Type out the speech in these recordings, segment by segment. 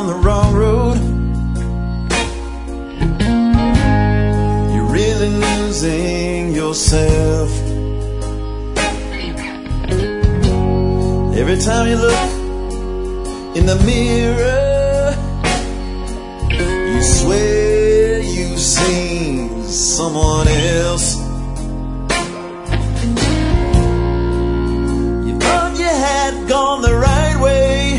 down the wrong road. You're really losing yourself. Every time you look in the mirror, you swear you've seen someone else. You thought you had gone the right way.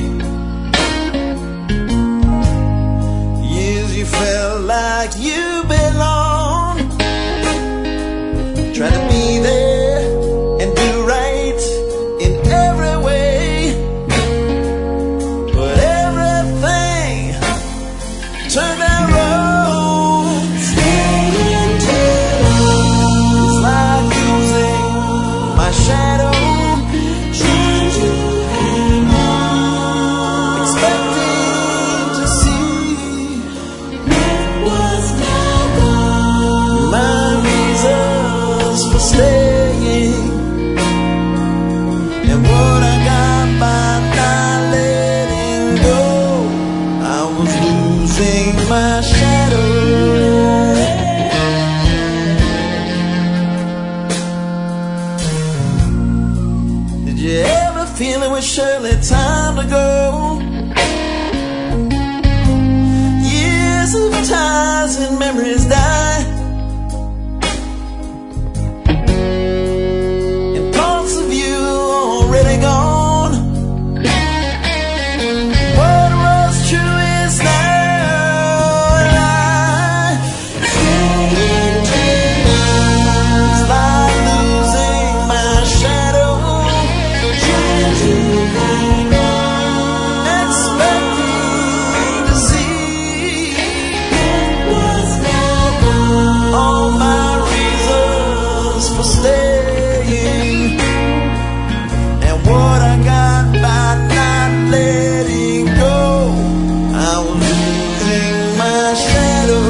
Years you felt like you belonged. Trying to be there and do right in every way, but everything turned out wrong. Staying too long is like losing my shadow. Trying to hang on, expecting to see what was now gone. My reasons for staying, and what I got by not letting go. I was losing my shadow. Did you ever feel it was surely time to go? Years of ties and memories die, and parts of you already gone. What was true is now a lie. Staying too long is like losing my shadow. Trying to hang on, expecting to see what was now gone. All my reasons for staying, and what I got by not letting go. I was losing my shadow.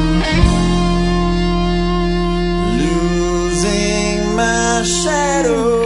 Shadow.